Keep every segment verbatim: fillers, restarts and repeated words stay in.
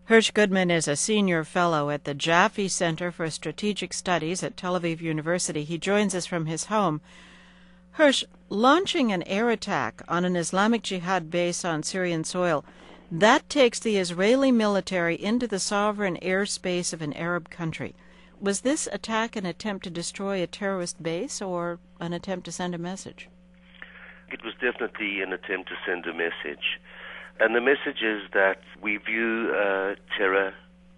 Hersh Goodman is a senior fellow at the Jaffe Center for Strategic Studies at Tel Aviv University. He joins us from his home. Hersh, launching an air attack on an Islamic Jihad base on Syrian soil, that takes the Israeli military into the sovereign airspace of an Arab country. Was this attack an attempt to destroy a terrorist base or an attempt to send a message? It was definitely an attempt to send a message. And the message is that we view uh, terror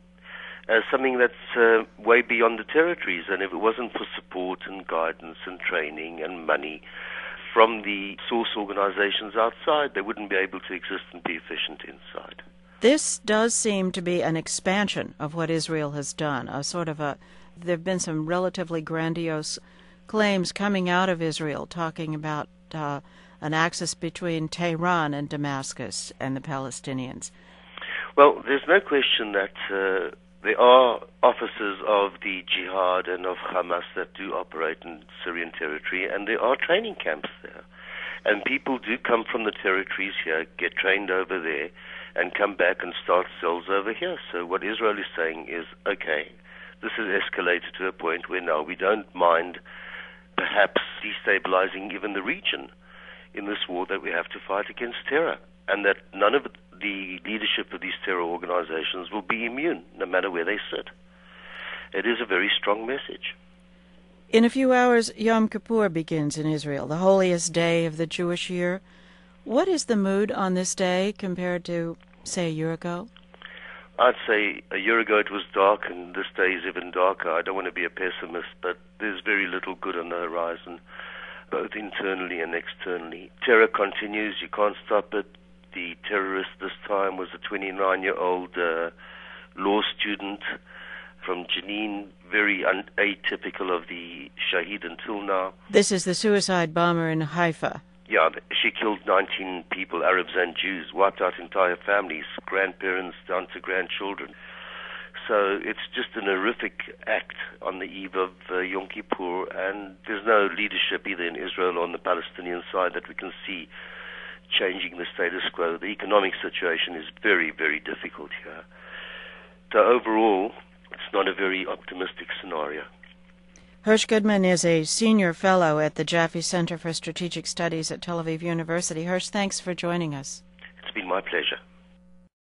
as something that's uh, way beyond the territories. And if it wasn't for support and guidance and training and money from the source organizations outside, they wouldn't be able to exist and be efficient inside. This does seem to be an expansion of what Israel has done, a sort of a, there have been some relatively grandiose claims coming out of Israel talking about uh, an axis between Tehran and Damascus and the Palestinians. Well, there's no question that uh, there are officers of the Jihad and of Hamas that do operate in Syrian territory, and there are training camps there. And people do come from the territories here, get trained over there, and come back and start cells over here. So what Israel is saying is, okay, this has escalated to a point where now we don't mind perhaps destabilizing even the region in this war that we have to fight against terror, and that none of the leadership of these terror organizations will be immune, no matter where they sit. It is a very strong message. In a few hours, Yom Kippur begins in Israel, the holiest day of the Jewish year. What is the mood on this day compared to, say, a year ago? I'd say a year ago it was dark, and this day is even darker. I don't want to be a pessimist, but there's very little good on the horizon, both internally and externally. Terror continues. You can't stop it. The terrorist this time was a twenty-nine-year-old uh, law student from Jenin, very un- atypical of the Shaheed until now. This is the suicide bomber in Haifa. Yeah, she killed nineteen people, Arabs and Jews, wiped out entire families, grandparents down to grandchildren. So it's just an horrific act on the eve of uh, Yom Kippur, and there's no leadership either in Israel or on the Palestinian side that we can see changing the status quo. The economic situation is very, very difficult here. So overall, it's not a very optimistic scenario. Hersh Goodman is a senior fellow at the Jaffe Center for Strategic Studies at Tel Aviv University. Hersh, thanks for joining us. It's been my pleasure.